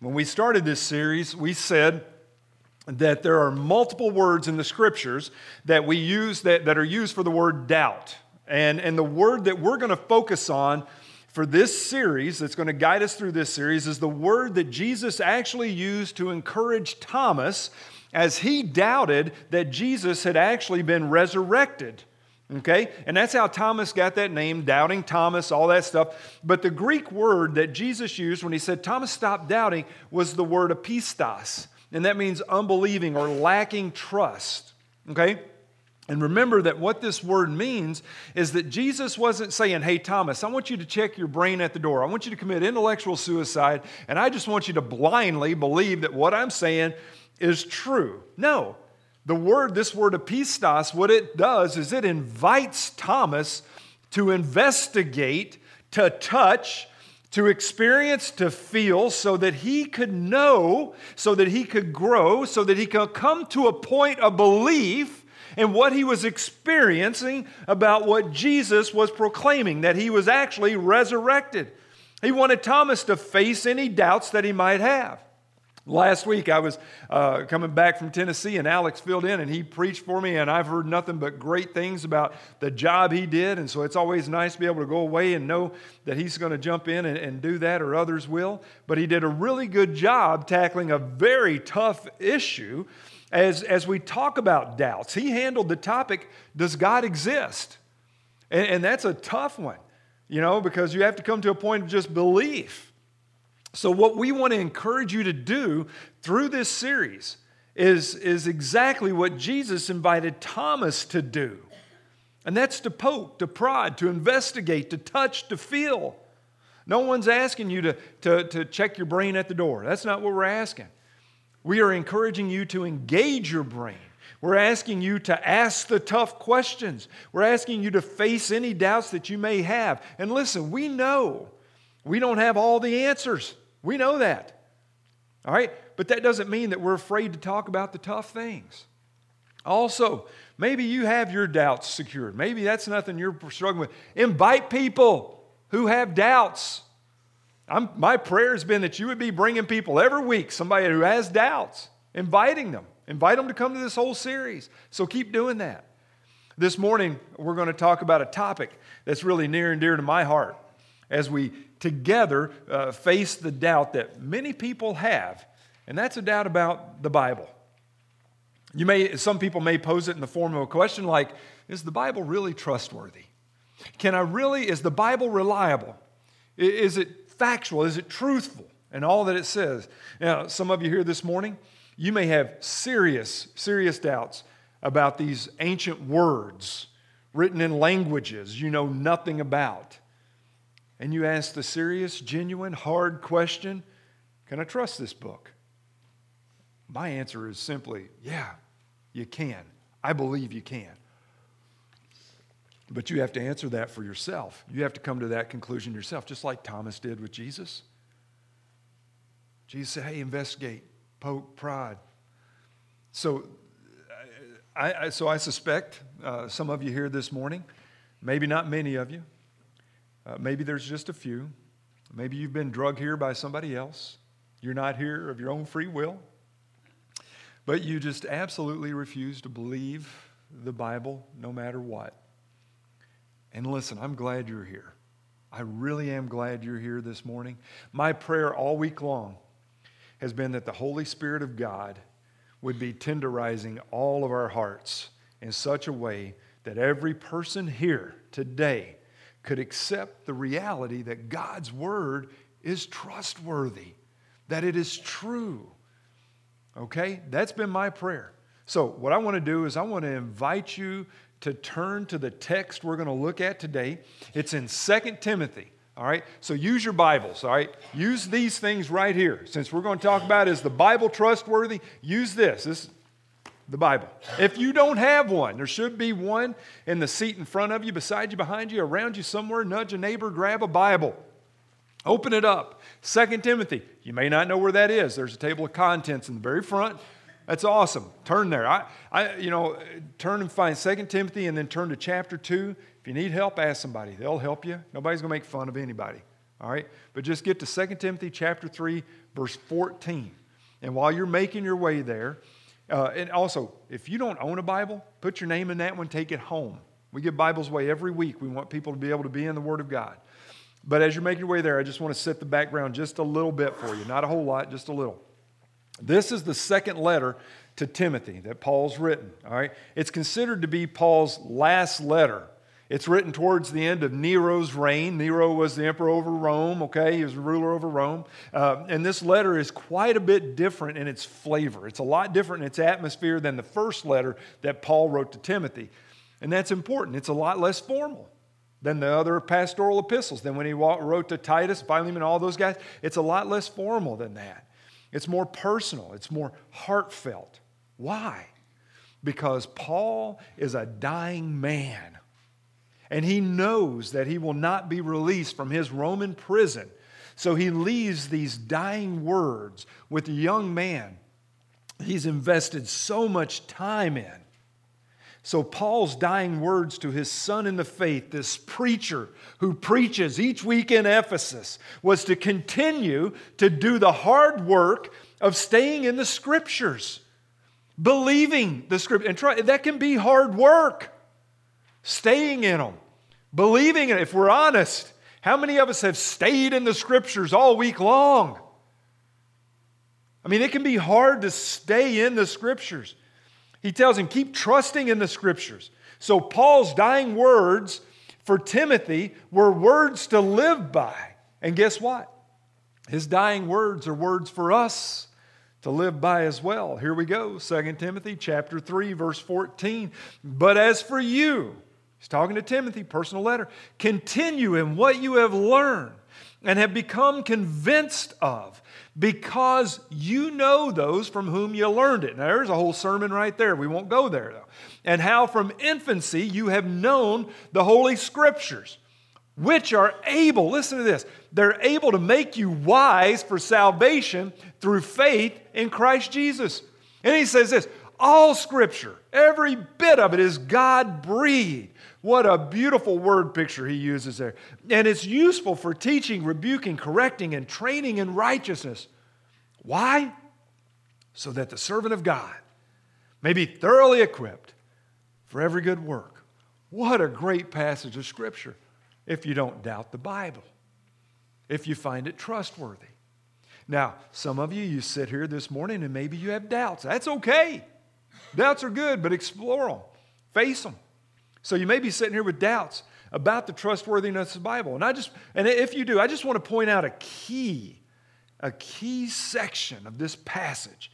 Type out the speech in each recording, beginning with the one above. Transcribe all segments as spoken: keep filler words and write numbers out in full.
When we started this series, we said that there are multiple words in the Scriptures that we use that, that are used for the word doubt. And, and the word that we're going to focus on for this series, that's going to guide us through this series, is the word that Jesus actually used to encourage Thomas as he doubted that Jesus had actually been resurrected. Okay? And that's how Thomas got that name, Doubting Thomas, all that stuff. But the Greek word that Jesus used when he said, Thomas, stop doubting, was the word apistos. And that means unbelieving or lacking trust. Okay? And remember that what this word means is that Jesus wasn't saying, hey, Thomas, I want you to check your brain at the door. I want you to commit intellectual suicide, and I just want you to blindly believe that what I'm saying is true. No. The word, this word apistos, what it does is it invites Thomas to investigate, to touch, to experience, to feel, so that he could know, so that he could grow, so that he could come to a point of belief in what he was experiencing about what Jesus was proclaiming, that he was actually resurrected. He wanted Thomas to face any doubts that he might have. Last week I was uh, coming back from Tennessee, and Alex filled in and he preached for me, and I've heard nothing but great things about the job he did, and so it's always nice to be able to go away and know that he's going to jump in and, and do that, or others will. But he did a really good job tackling a very tough issue as, as we talk about doubts. He handled the topic, does God exist? And, and that's a tough one, you know, because you have to come to a point of just belief. So what we want to encourage you to do through this series is, is exactly what Jesus invited Thomas to do. And that's to poke, to prod, to investigate, to touch, to feel. No one's asking you to, to, to check your brain at the door. That's not what we're asking. We are encouraging you to engage your brain. We're asking you to ask the tough questions. We're asking you to face any doubts that you may have. And listen, we know we don't have all the answers. We know that, all right? But that doesn't mean that we're afraid to talk about the tough things. Also, maybe you have your doubts secured. Maybe that's nothing you're struggling with. Invite people who have doubts. I'm, my prayer has been that you would be bringing people every week, somebody who has doubts, inviting them. Invite them to come to this whole series. So keep doing that. This morning, we're going to talk about a topic that's really near and dear to my heart as we together uh, face the doubt that many people have, and that's a doubt about the Bible. You may, some people may pose it in the form of a question like, is the Bible really trustworthy? Can I really, is the Bible reliable? Is it factual? Is it truthful in all that it says? Now, some of you here this morning, you may have serious, serious doubts about these ancient words written in languages you know nothing about. And you ask the serious, genuine, hard question, can I trust this book? My answer is simply, yeah, you can. I believe you can. But you have to answer that for yourself. You have to come to that conclusion yourself, just like Thomas did with Jesus. Jesus said, hey, investigate, poke, prod. So I, I, so I suspect uh, some of you here this morning, maybe not many of you, Uh, maybe there's just a few. Maybe you've been drugged here by somebody else. You're not here of your own free will. But you just absolutely refuse to believe the Bible no matter what. And listen, I'm glad you're here. I really am glad you're here this morning. My prayer all week long has been that the Holy Spirit of God would be tenderizing all of our hearts in such a way that every person here today could accept the reality that God's Word is trustworthy, that it is true. Okay? That's been my prayer. So what I want to do is I want to invite you to turn to the text we're going to look at today. It's in Second Timothy. All right? So use your Bibles. All right? Use these things right here. Since we're going to talk about is the Bible trustworthy, use this. This The Bible. If you don't have one, there should be one in the seat in front of you, beside you, behind you, around you somewhere. Nudge a neighbor, grab a Bible. Open it up. Second Timothy. You may not know where that is. There's a table of contents in the very front. That's awesome. Turn there. I, I, you know, turn and find Second Timothy and then turn to chapter two. If you need help, ask somebody. They'll help you. Nobody's going to make fun of anybody. All right? But just get to Second Timothy chapter three, verse fourteen. And while you're making your way there, uh, and also, if you don't own a Bible, put your name in that one, take it home. We give Bibles away every week. We want people to be able to be in the Word of God. But as you're making your way there, I just want to set the background just a little bit for you. Not a whole lot, just a little. This is the second letter to Timothy that Paul's written. All right? It's considered to be Paul's last letter. It's written towards the end of Nero's reign. Nero was the emperor over Rome, okay? He was the ruler over Rome. Uh, and this letter is quite a bit different in its flavor. It's a lot different in its atmosphere than the first letter that Paul wrote to Timothy. And that's important. It's a lot less formal than the other pastoral epistles. Than when he wrote to Titus, Philemon, all those guys. It's a lot less formal than that. It's more personal. It's more heartfelt. Why? Because Paul is a dying man. And he knows that he will not be released from his Roman prison. So he leaves these dying words with a young man he's invested so much time in. So Paul's dying words to his son in the faith, this preacher who preaches each week in Ephesus, was to continue to do the hard work of staying in the Scriptures, believing the Scripture. And try, that can be hard work, staying in them, believing it. If we're honest, how many of us have stayed in the Scriptures all week long? I mean, it can be hard to stay in the Scriptures. He tells him, keep trusting in the Scriptures. So Paul's dying words for Timothy were words to live by. And guess what? His dying words are words for us to live by as well. Here we go, Second Timothy chapter three, verse fourteen. But as for you, he's talking to Timothy, personal letter, continue in what you have learned and have become convinced of, because you know those from whom you learned it. Now, there's a whole sermon right there. We won't go there, though. And how from infancy you have known the Holy Scriptures, which are able, listen to this, they're able to make you wise for salvation through faith in Christ Jesus. And he says this, all Scripture, every bit of it is God-breathed. What a beautiful word picture he uses there. And it's useful for teaching, rebuking, correcting, and training in righteousness. Why? So that the servant of God may be thoroughly equipped for every good work. What a great passage of Scripture if you don't doubt the Bible, if you find it trustworthy. Now, some of you, you sit here this morning and maybe you have doubts. That's okay. Doubts are good, but explore them. Face them. So you may be sitting here with doubts about the trustworthiness of the Bible. And I just, and if you do, I just want to point out a key, a key section of this passage,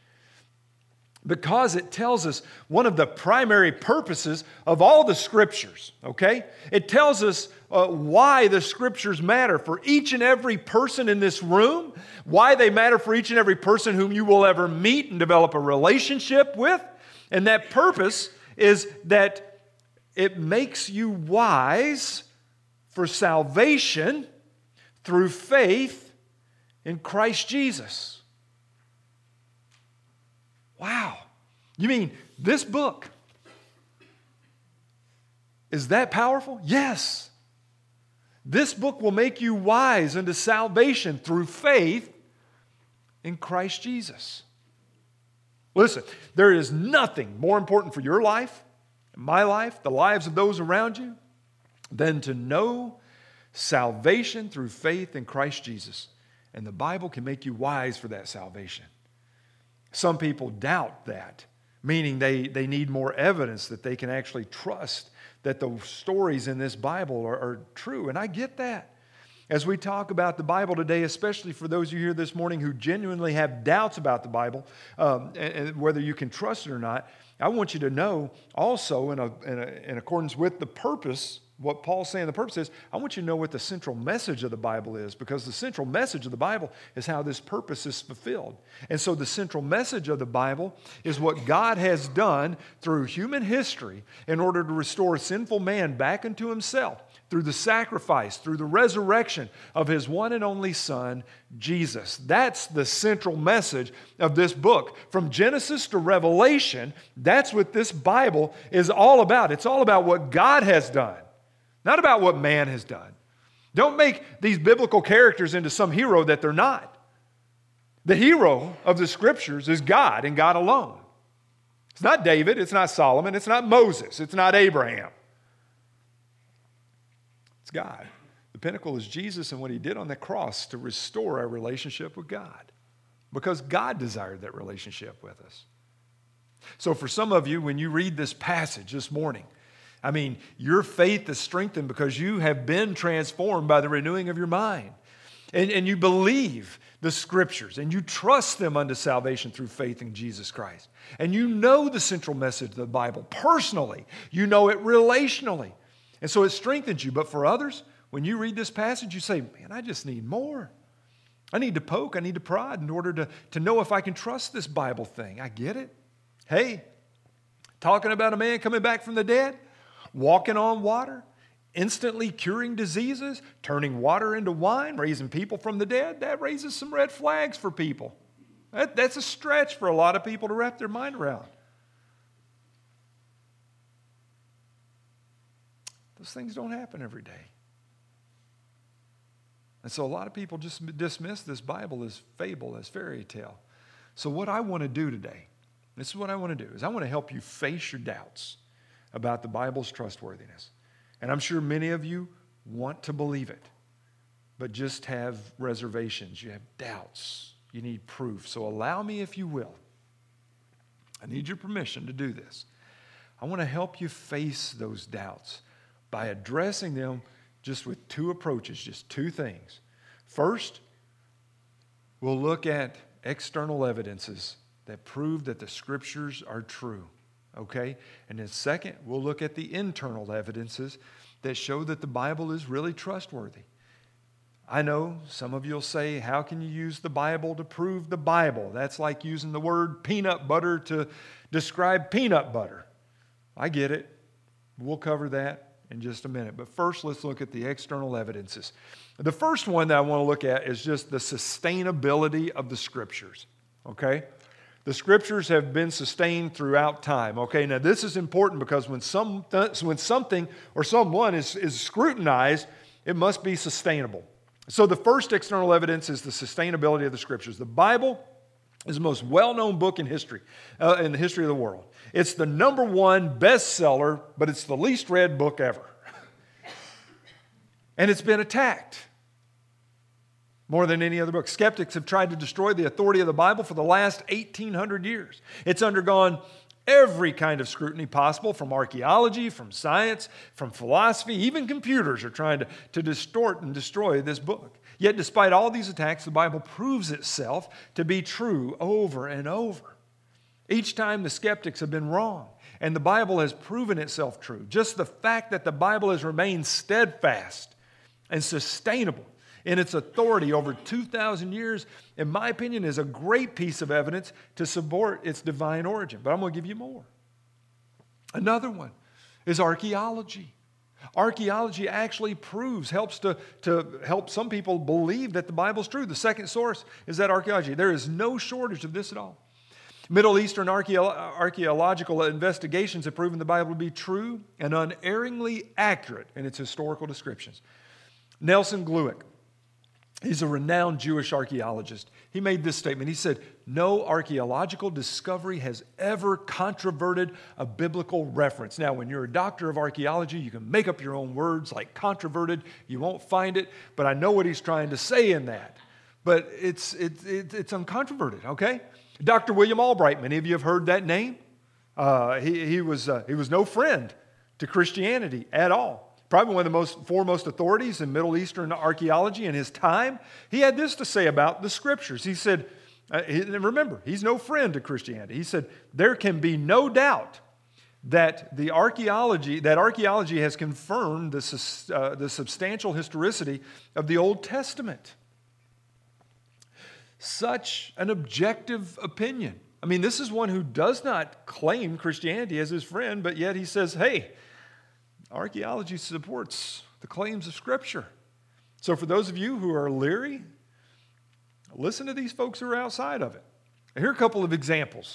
because it tells us one of the primary purposes of all the Scriptures, okay? It tells us uh, why the Scriptures matter for each and every person in this room, why they matter for each and every person whom you will ever meet and develop a relationship with. And that purpose is that it makes you wise for salvation through faith in Christ Jesus. Wow. You mean this book is that powerful? Yes. This book will make you wise unto salvation through faith in Christ Jesus. Listen, there is nothing more important for your life, my life, the lives of those around you, than to know salvation through faith in Christ Jesus. And the Bible can make you wise for that salvation. Some people doubt that, meaning they, they need more evidence that they can actually trust that the stories in this Bible are, are true. And I get that. As we talk about the Bible today, especially for those of you here this morning who genuinely have doubts about the Bible, um, and, and whether you can trust it or not, I want you to know also, in, a, in, a, in accordance with the purpose, what Paul's saying the purpose is, I want you to know what the central message of the Bible is, because the central message of the Bible is how this purpose is fulfilled. And so the central message of the Bible is what God has done through human history in order to restore sinful man back into himself, through the sacrifice, through the resurrection of his one and only Son, Jesus. That's the central message of this book. From Genesis to Revelation, that's what this Bible is all about. It's all about what God has done, not about what man has done. Don't make these biblical characters into some hero that they're not. The hero of the Scriptures is God and God alone. It's not David, it's not Solomon, it's not Moses, it's not Abraham. It's God. The pinnacle is Jesus and what he did on the cross to restore our relationship with God, because God desired that relationship with us. So for some of you, when you read this passage this morning, I mean, your faith is strengthened because you have been transformed by the renewing of your mind. And, and you believe the Scriptures and you trust them unto salvation through faith in Jesus Christ. And you know the central message of the Bible personally. You know it relationally. And so it strengthens you. But for others, when you read this passage, you say, man, I just need more. I need to poke, I need to prod in order to, to know if I can trust this Bible thing. I get it. Hey, talking about a man coming back from the dead, walking on water, instantly curing diseases, turning water into wine, raising people from the dead, that raises some red flags for people. That, that's a stretch for a lot of people to wrap their mind around. Those things don't happen every day. And so a lot of people just dismiss this Bible as fable, as fairy tale. So what I want to do today, this is what I want to do, is I want to help you face your doubts about the Bible's trustworthiness. And I'm sure many of you want to believe it, but just have reservations. You have doubts. You need proof. So allow me, if you will. I need your permission to do this. I want to help you face those doubts by addressing them just with two approaches, just two things. First, we'll look at external evidences that prove that the Scriptures are true. Okay? And then second, we'll look at the internal evidences that show that the Bible is really trustworthy. I know some of you will say, how can you use the Bible to prove the Bible? That's like using the word peanut butter to describe peanut butter. I get it. We'll cover that in just a minute. But first, let's look at the external evidences. The first one that I want to look at is just the sustainability of the Scriptures. Okay? The Scriptures have been sustained throughout time. Okay, now this is important because when some when something or someone is, is scrutinized, it must be sustainable. So the first external evidence is the sustainability of the Scriptures. The Bible is the most well-known book in history, uh, in the history of the world. It's the number one bestseller, but it's the least read book ever. And it's been attacked more than any other book. Skeptics have tried to destroy the authority of the Bible for the last eighteen hundred years. It's undergone every kind of scrutiny possible, from archaeology, from science, from philosophy. Even computers are trying to, to distort and destroy this book. Yet despite all these attacks, the Bible proves itself to be true over and over. Each time the skeptics have been wrong, and the Bible has proven itself true. Just the fact that the Bible has remained steadfast and sustainable in its authority over two thousand years, in my opinion, is a great piece of evidence to support its divine origin. But I'm going to give you more. Another one is archaeology. Archaeology actually proves, helps to, to help some people believe that the Bible's true. The second source is that archaeology. There is no shortage of this at all. Middle Eastern archaeo- archaeological investigations have proven the Bible to be true and unerringly accurate in its historical descriptions. Nelson Glueck, he's a renowned Jewish archaeologist. He made this statement. He said, no archaeological discovery has ever controverted a biblical reference. Now, when you're a doctor of archaeology, you can make up your own words like controverted. You won't find it, but I know what he's trying to say in that. But it's, it's, it's uncontroverted, okay? Doctor William Albright, many of you have heard that name. Uh, he, he, was, uh, he was no friend to Christianity at all. Probably one of the most foremost authorities in Middle Eastern archaeology in his time. He had this to say about the Scriptures. He said, uh, he, remember, he's no friend to Christianity. He said, there can be no doubt that the archaeology, that archaeology has confirmed the, uh, the substantial historicity of the Old Testament. Such an objective opinion. I mean, this is one who does not claim Christianity as his friend, but yet he says, hey, archaeology supports the claims of Scripture. So for those of you who are leery, listen to these folks who are outside of it. Here are a couple of examples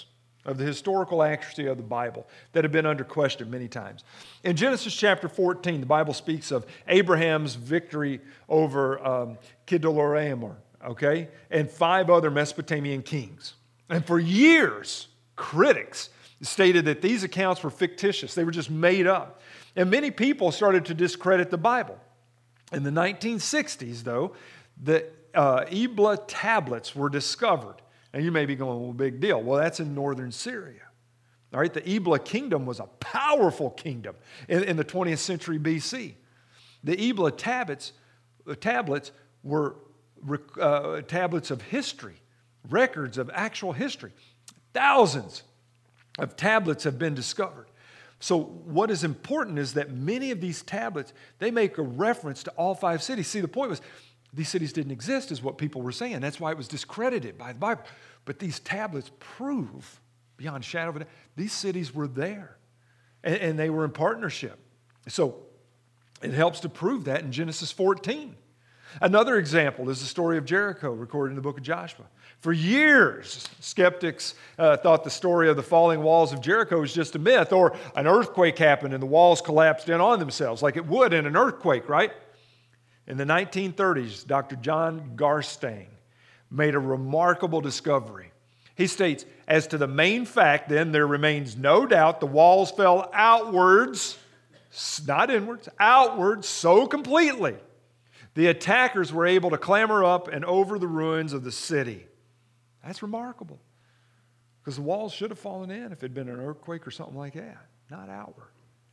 of the historical accuracy of the Bible that have been under question many times. In Genesis chapter fourteen, the Bible speaks of Abraham's victory over um, Chedorlaomer, okay, and five other Mesopotamian kings. And for years, critics stated that these accounts were fictitious. They were just made up. And many people started to discredit the Bible. In the nineteen sixties, though, the uh, Ebla tablets were discovered. And you may be going, well, big deal. Well, that's in northern Syria. All right, the Ebla kingdom was a powerful kingdom in, in the twentieth century B C. The Ebla tablets, the tablets were uh, tablets of history, records of actual history. Thousands of tablets have been discovered. So what is important is that many of these tablets, they make a reference to all five cities. See, the point was, these cities didn't exist is what people were saying. That's why it was discredited by the Bible. But these tablets prove, beyond a shadow of a doubt, these cities were there. And, and they were in partnership. So it helps to prove that in Genesis fourteen. Another example is the story of Jericho recorded in the book of Joshua. For years, skeptics uh, thought the story of the falling walls of Jericho was just a myth, or an earthquake happened and the walls collapsed in on themselves, like it would in an earthquake, right? In the nineteen thirties, Doctor John Garstang made a remarkable discovery. He states, as to the main fact, then, there remains no doubt the walls fell outwards, not inwards, outwards so completely. The attackers were able to clamber up and over the ruins of the city. That's remarkable, because the walls should have fallen in if it had been an earthquake or something like that, not outward.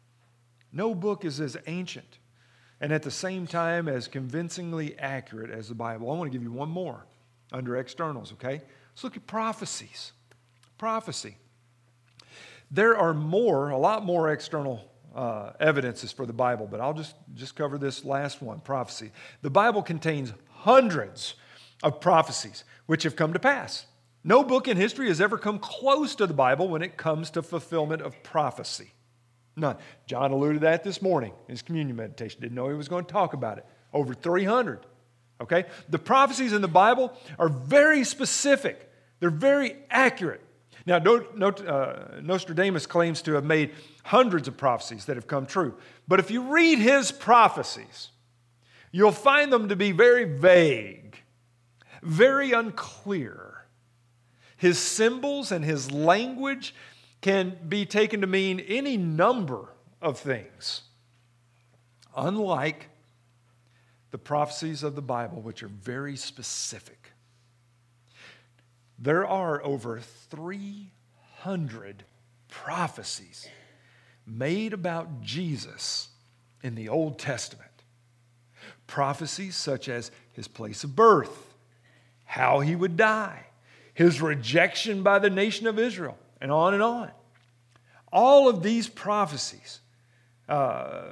No book is as ancient and at the same time as convincingly accurate as the Bible. I want to give you one more under externals, okay? Let's look at prophecies. Prophecy. There are more, a lot more external uh, evidences for the Bible, but I'll just, just cover this last one, prophecy. The Bible contains hundreds of prophecies which have come to pass. No book in history has ever come close to the Bible when it comes to fulfillment of prophecy. None. John alluded to that this morning in his communion meditation. Didn't know he was going to talk about it. Over three hundred. Okay? The prophecies in the Bible are very specific. They're very accurate. Now, Nostradamus claims to have made hundreds of prophecies that have come true. But if you read his prophecies, you'll find them to be very vague, very unclear. His symbols and his language can be taken to mean any number of things, unlike the prophecies of the Bible, which are very specific. There are over three hundred prophecies made about Jesus in the Old Testament. Prophecies such as his place of birth, how he would die, his rejection by the nation of Israel, and on and on. All of these prophecies uh,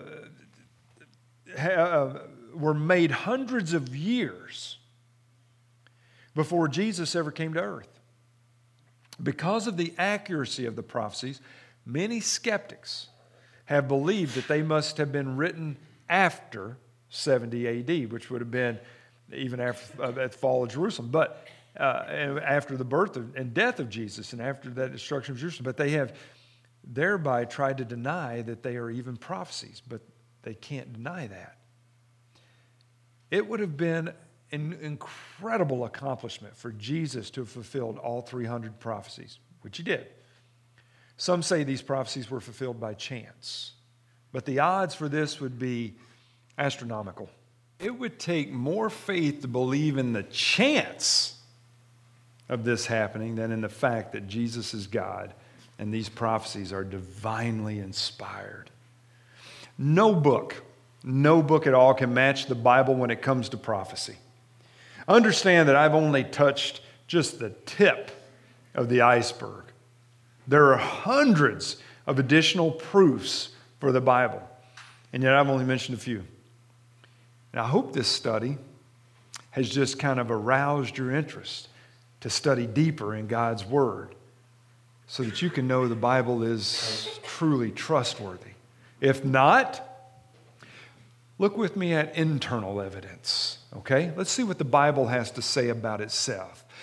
ha- were made hundreds of years before Jesus ever came to earth. Because of the accuracy of the prophecies, many skeptics have believed that they must have been written after seventy A D, which would have been even after uh, at the fall of Jerusalem, but uh, after the birth of, and death of Jesus and after that destruction of Jerusalem. But they have thereby tried to deny that they are even prophecies, but they can't deny that. It would have been an incredible accomplishment for Jesus to have fulfilled all three hundred prophecies, which he did. Some say these prophecies were fulfilled by chance, but the odds for this would be astronomical. It would take more faith to believe in the chance of this happening than in the fact that Jesus is God and these prophecies are divinely inspired. No book, no book at all can match the Bible when it comes to prophecy. Understand that I've only touched just the tip of the iceberg. There are hundreds of additional proofs for the Bible, and yet I've only mentioned a few. And I hope this study has just kind of aroused your interest to study deeper in God's Word so that you can know the Bible is truly trustworthy. If not, look with me at internal evidence, okay? Let's see what the Bible has to say about itself.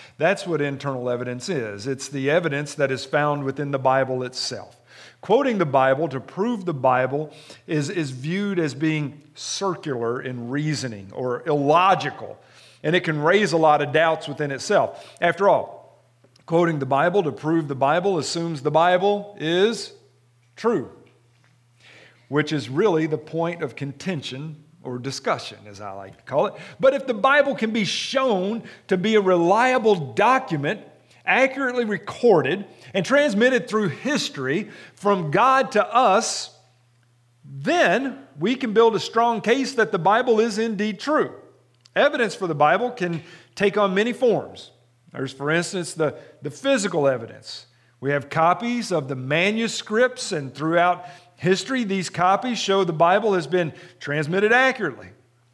That's what internal evidence is. It's the evidence that is found within the Bible itself. Quoting the Bible to prove the Bible is, is viewed as being circular in reasoning or illogical, and it can raise a lot of doubts within itself. After all, quoting the Bible to prove the Bible assumes the Bible is true, which is really the point of contention or discussion, as I like to call it. But if the Bible can be shown to be a reliable document, accurately recorded and transmitted through history from God to us, then we can build a strong case that the Bible is indeed true. Evidence for the Bible can take on many forms. There's, for instance, the, the physical evidence. We have copies of the manuscripts, and throughout history, these copies show the Bible has been transmitted accurately.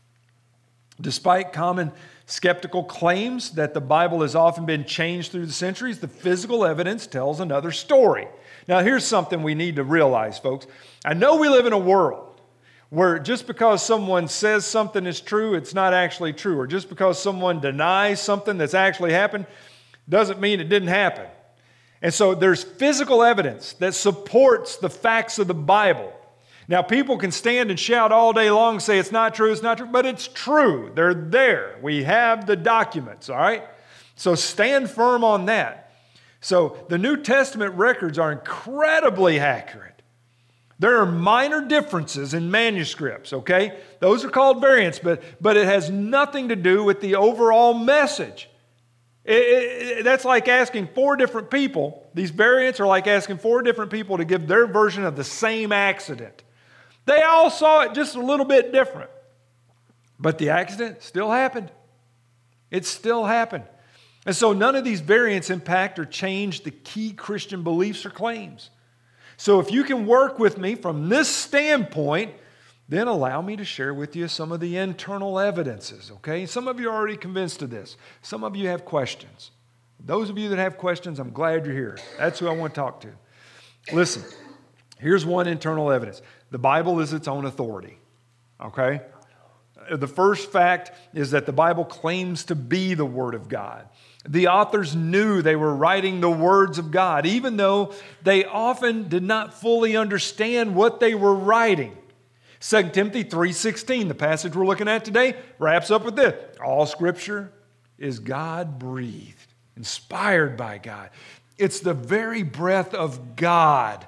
Despite common skeptical claims that the Bible has often been changed through the centuries, the physical evidence tells another story. Now, here's something we need to realize, folks. I know we live in a world where just because someone says something is true, it's not actually true, or just because someone denies something that's actually happened doesn't mean it didn't happen. And so there's physical evidence that supports the facts of the Bible. Now, people can stand and shout all day long and say it's not true, it's not true, but it's true. They're there. We have the documents, all right? So stand firm on that. So the New Testament records are incredibly accurate. There are minor differences in manuscripts, okay? Those are called variants, but, but it has nothing to do with the overall message. It, it, that's like asking four different people. These variants are like asking four different people to give their version of the same accident. They all saw it just a little bit different. But the accident still happened. It still happened. And so none of these variants impact or change the key Christian beliefs or claims. So if you can work with me from this standpoint, then allow me to share with you some of the internal evidences, okay? Some of you are already convinced of this. Some of you have questions. Those of you that have questions, I'm glad you're here. That's who I want to talk to. Listen, here's one internal evidence. The Bible is its own authority, okay? The first fact is that the Bible claims to be the Word of God. The authors knew they were writing the words of God, even though they often did not fully understand what they were writing. Second Timothy three sixteen, the passage we're looking at today, wraps up with this. All Scripture is God-breathed, inspired by God. It's the very breath of God.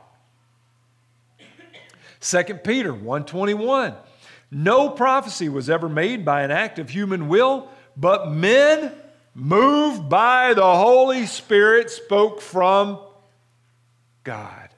Second Peter one twenty-one, no prophecy was ever made by an act of human will, but men moved by the Holy Spirit spoke from God.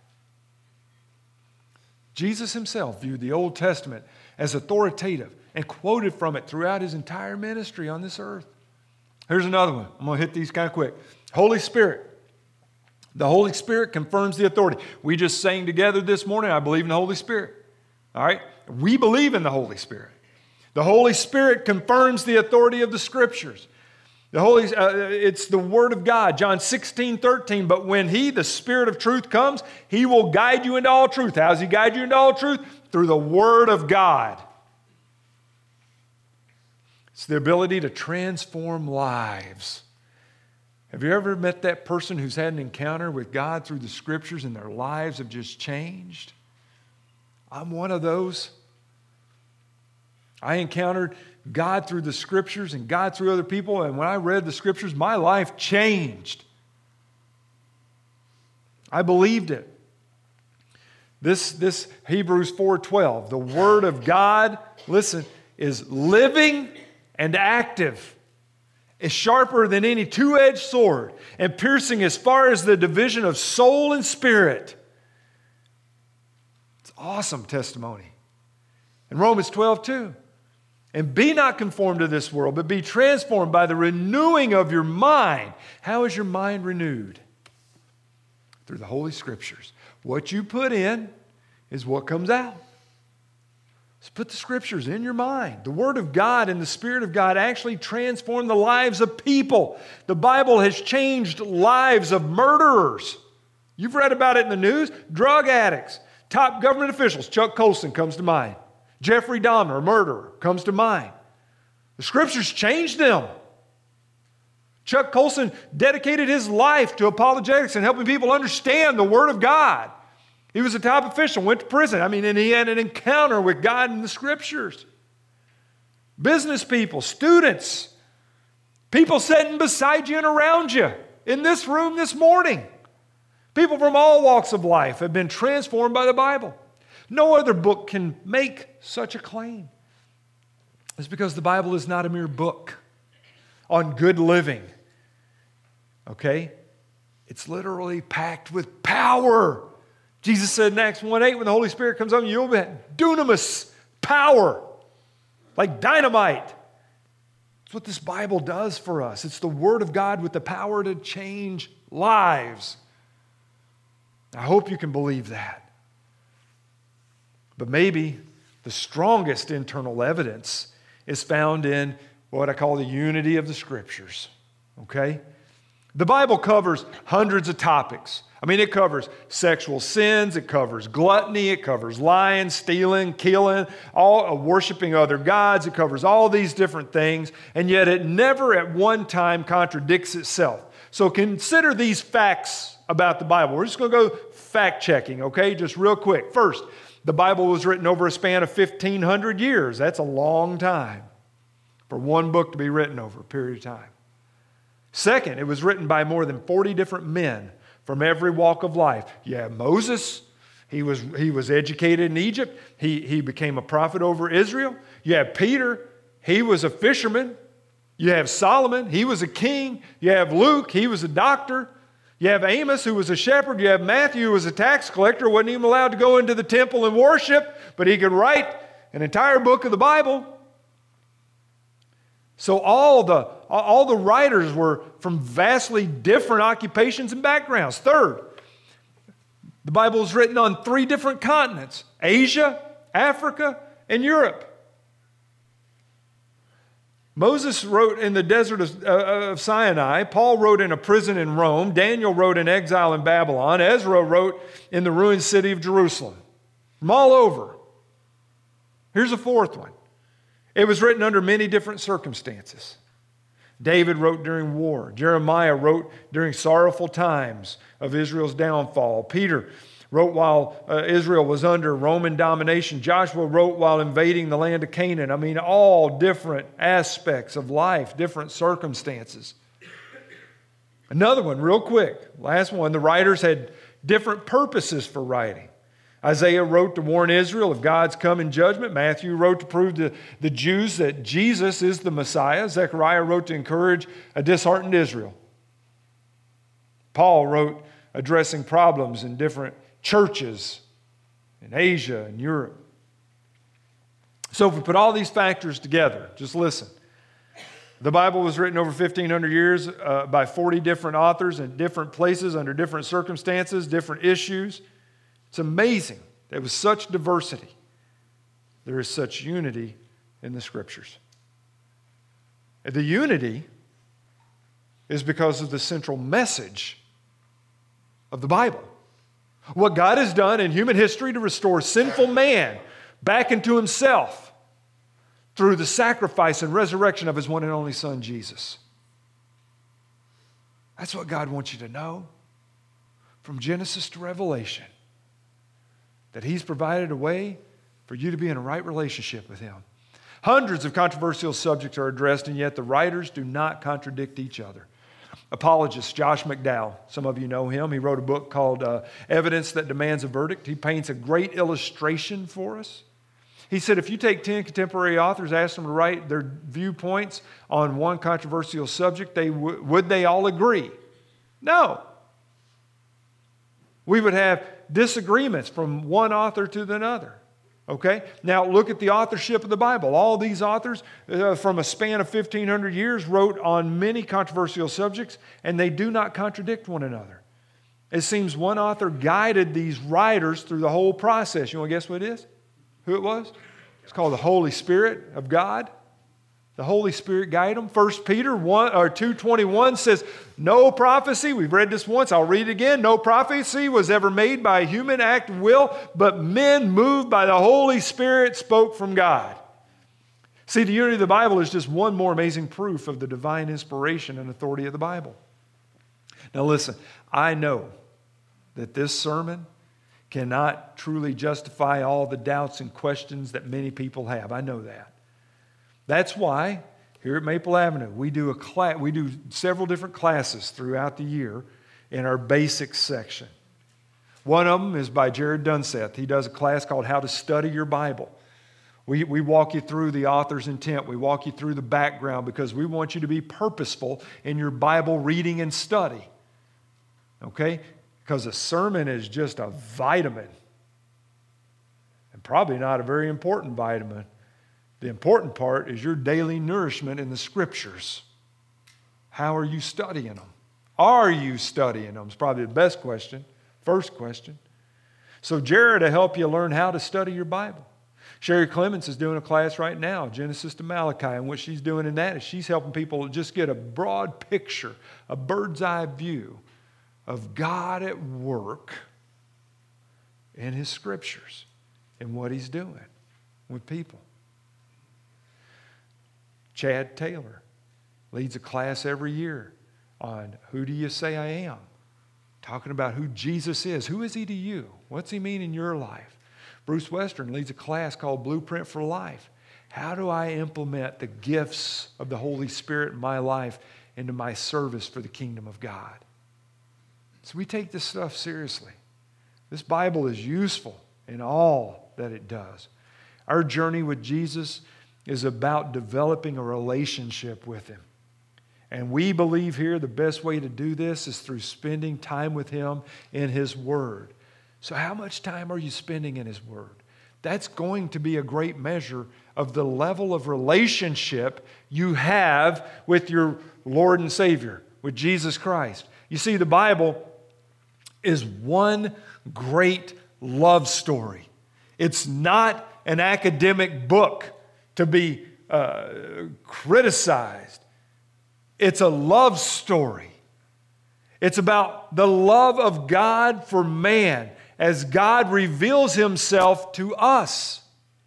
Jesus himself viewed the Old Testament as authoritative and quoted from it throughout his entire ministry on this earth. Here's another one. I'm going to hit these kind of quick. Holy Spirit. The Holy Spirit confirms the authority. We just sang together this morning, I believe in the Holy Spirit. All right? We believe in the Holy Spirit. The Holy Spirit confirms the authority of the Scriptures. The Holy, uh, it's the Word of God. John sixteen thirteen, but when He, the Spirit of truth, comes, He will guide you into all truth. How does He guide you into all truth? Through the Word of God. It's the ability to transform lives. Have you ever met that person who's had an encounter with God through the Scriptures and their lives have just changed? I'm one of those. I encountered God through the Scriptures and God through other people, and when I read the Scriptures, my life changed. I believed it. This, this Hebrews four twelve, the Word of God, listen, is living and active. Is sharper than any two-edged sword and piercing as far as the division of soul and spirit. It's awesome testimony. In Romans twelve two, and be not conformed to this world, but be transformed by the renewing of your mind. How is your mind renewed? Through the Holy Scriptures. What you put in is what comes out. So put the Scriptures in your mind. The Word of God and the Spirit of God actually transform the lives of people. The Bible has changed lives of murderers. You've read about it in the news. Drug addicts, top government officials. Chuck Colson comes to mind. Jeffrey Dahmer, a murderer, comes to mind. The Scriptures changed them. Chuck Colson dedicated his life to apologetics and helping people understand the Word of God. He was a top official, went to prison. I mean, and he had an encounter with God in the Scriptures. Business people, students, people sitting beside you and around you in this room this morning. People from all walks of life have been transformed by the Bible. No other book can make such a claim. It's because the Bible is not a mere book on good living. Okay? It's literally packed with power. Jesus said in Acts one eight, when the Holy Spirit comes on you, you'll be dunamis, power, like dynamite. That's what this Bible does for us. It's the Word of God with the power to change lives. I hope you can believe that. But maybe the strongest internal evidence is found in what I call the unity of the Scriptures. Okay? The Bible covers hundreds of topics. I mean, it covers sexual sins, it covers gluttony, it covers lying, stealing, killing, all uh, worshiping other gods. It covers all these different things, and yet it never at one time contradicts itself. So consider these facts about the Bible. We're just going to go fact checking, okay? Just real quick. First, the Bible was written over a span of fifteen hundred years. That's a long time for one book to be written over a period of time. Second, it was written by more than forty different men from every walk of life. You have Moses. He was, he was educated in Egypt. He, he became a prophet over Israel. You have Peter. He was a fisherman. You have Solomon. He was a king. You have Luke. He was a doctor. You have Amos, who was a shepherd. You have Matthew, who was a tax collector, wasn't even allowed to go into the temple and worship, but he could write an entire book of the Bible. So all the, all the writers were from vastly different occupations and backgrounds. Third, the Bible is written on three different continents: Asia, Africa, and Europe. Moses wrote in the desert of, uh, of Sinai. Paul wrote in a prison in Rome. Daniel wrote in exile in Babylon. Ezra wrote in the ruined city of Jerusalem. From all over. Here's a fourth one. It was written under many different circumstances. David wrote during war. Jeremiah wrote during sorrowful times of Israel's downfall. Peter wrote while uh, Israel was under Roman domination. Joshua wrote while invading the land of Canaan. I mean, all different aspects of life, different circumstances. Another one, real quick, last one, the writers had different purposes for writing. Isaiah wrote to warn Israel of God's coming judgment. Matthew wrote to prove to the Jews that Jesus is the Messiah. Zechariah wrote to encourage a disheartened Israel. Paul wrote addressing problems in different churches in Asia and Europe. So if we put all these factors together, just listen. The Bible was written over fifteen hundred years uh, by forty different authors in different places under different circumstances, different issues. It's amazing. There was such diversity. There is such unity in the Scriptures. The unity is because of the central message of the Bible. What God has done in human history to restore sinful man back into himself through the sacrifice and resurrection of his one and only Son, Jesus. That's what God wants you to know from Genesis to Revelation. That He's provided a way for you to be in a right relationship with Him. Hundreds of controversial subjects are addressed, and yet the writers do not contradict each other. Apologist Josh McDowell, some of you know him. He wrote a book called uh, Evidence That Demands a Verdict. He paints a great illustration for us. He said if you take ten contemporary authors, ask them to write their viewpoints on one controversial subject, they w- would they all agree? No. We would have disagreements from one author to another. Okay? Now look at the authorship of the Bible. All these authors uh, from a span of fifteen hundred years wrote on many controversial subjects, and they do not contradict one another. It seems one author guided these writers through the whole process. You want to guess what it is? Who it was? It's called the Holy Spirit of God. The Holy Spirit guided them. First Peter one or two twenty-one says, no prophecy, we've read this once, I'll read it again. No prophecy was ever made by a human act of will, but men moved by the Holy Spirit spoke from God. See, the unity of the Bible is just one more amazing proof of the divine inspiration and authority of the Bible. Now listen, I know that this sermon cannot truly justify all the doubts and questions that many people have. I know that. That's why here at Maple Avenue, we do a class, we do several different classes throughout the year in our basics section. One of them is by Jared Dunseth. He does a class called How to Study Your Bible. We, we walk you through the author's intent. We walk you through the background because we want you to be purposeful in your Bible reading and study. Okay? Because a sermon is just a vitamin. And probably not a very important vitamin. The important part is your daily nourishment in the Scriptures. How are you studying them? Are you studying them? It's probably the best question. First question. So Jared will help you learn how to study your Bible. Sherry Clements is doing a class right now, Genesis to Malachi, and what she's doing in that is she's helping people just get a broad picture, a bird's eye view of God at work in His Scriptures and what He's doing with people. Chad Taylor leads a class every year on Who Do You Say I Am? Talking about who Jesus is. Who is He to you? What's He mean in your life? Bruce Western leads a class called Blueprint for Life. How do I implement the gifts of the Holy Spirit in my life into my service for the kingdom of God? So we take this stuff seriously. This Bible is useful in all that it does. Our journey with Jesus is about developing a relationship with Him. And we believe here the best way to do this is through spending time with Him in His Word. So how much time are you spending in His Word? That's going to be a great measure of the level of relationship you have with your Lord and Savior, with Jesus Christ. You see, the Bible is one great love story. It's not an academic book to be uh, criticized. It's a love story. It's about the love of God for man as God reveals Himself to us.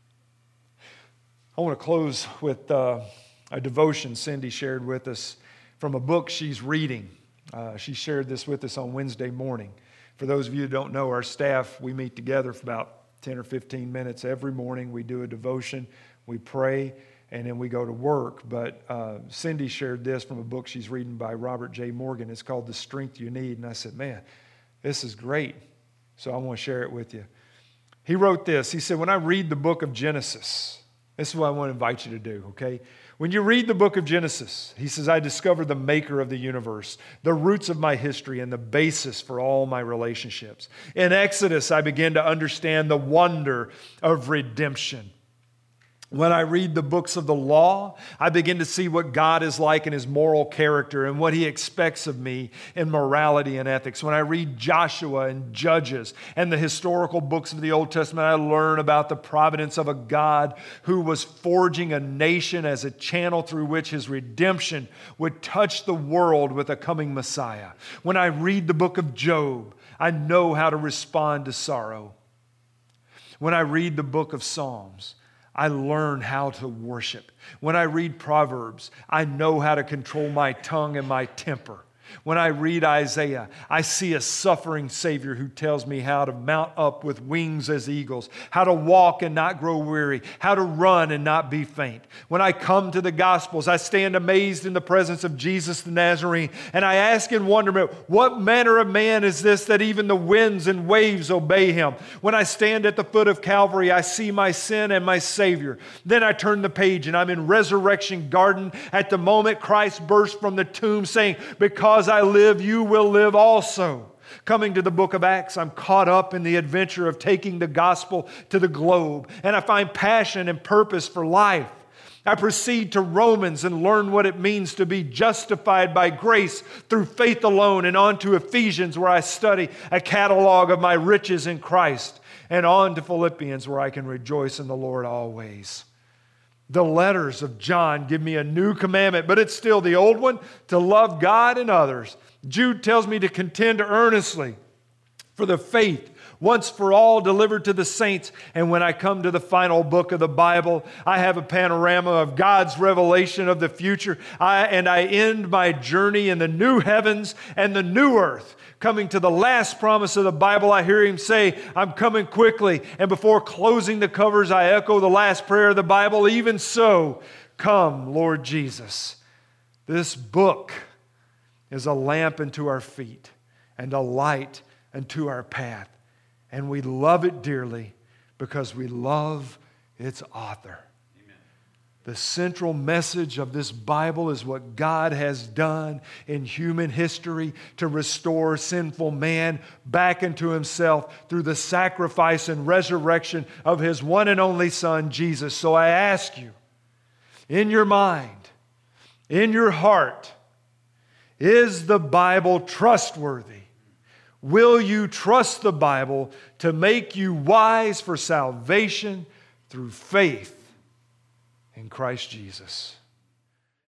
I want to close with uh, a devotion Cindy shared with us from a book she's reading. Uh, she shared this with us on Wednesday morning. For those of you who don't know, our staff, we meet together for about ten or fifteen minutes every morning. We do a devotion, we pray, and then we go to work. But uh, Cindy shared this from a book she's reading by Robert J. Morgan. It's called The Strength You Need. And I said, man, this is great. So I want to share it with you. He wrote this. He said, when I read the book of Genesis, this is what I want to invite you to do, okay? When you read the book of Genesis, he says, I discover the maker of the universe, the roots of my history, and the basis for all my relationships. In Exodus, I begin to understand the wonder of redemption. When I read the books of the law, I begin to see what God is like in His moral character and what He expects of me in morality and ethics. When I read Joshua and Judges and the historical books of the Old Testament, I learn about the providence of a God who was forging a nation as a channel through which His redemption would touch the world with a coming Messiah. When I read the book of Job, I know how to respond to sorrow. When I read the book of Psalms, I learn how to worship. When I read Proverbs, I know how to control my tongue and my temper. When I read Isaiah, I see a suffering Savior who tells me how to mount up with wings as eagles, how to walk and not grow weary, how to run and not be faint. When I come to the Gospels, I stand amazed in the presence of Jesus the Nazarene, and I ask in wonderment, what manner of man is this that even the winds and waves obey Him? When I stand at the foot of Calvary, I see my sin and my Savior. Then I turn the page and I'm in Resurrection Garden at the moment Christ burst from the tomb saying, because I live, you will live also. Coming to the book of Acts, I'm caught up in the adventure of taking the gospel to the globe, and I find passion and purpose for life. I proceed to Romans and learn what it means to be justified by grace through faith alone, and on to Ephesians where I study a catalog of my riches in Christ, and on to Philippians where I can rejoice in the Lord always. The letters of John give me a new commandment, but it's still the old one, to love God and others. Jude tells me to contend earnestly for the faith once for all delivered to the saints. And when I come to the final book of the Bible, I have a panorama of God's revelation of the future. I, and I end my journey in the new heavens and the new earth. Coming to the last promise of the Bible, I hear Him say, I'm coming quickly. And before closing the covers, I echo the last prayer of the Bible, even so, come, Lord Jesus. This book is a lamp unto our feet and a light unto our path. And we love it dearly because we love its author. The central message of this Bible is what God has done in human history to restore sinful man back into Himself through the sacrifice and resurrection of His one and only Son, Jesus. So I ask you, in your mind, in your heart, is the Bible trustworthy? Will you trust the Bible to make you wise for salvation through faith in Christ Jesus?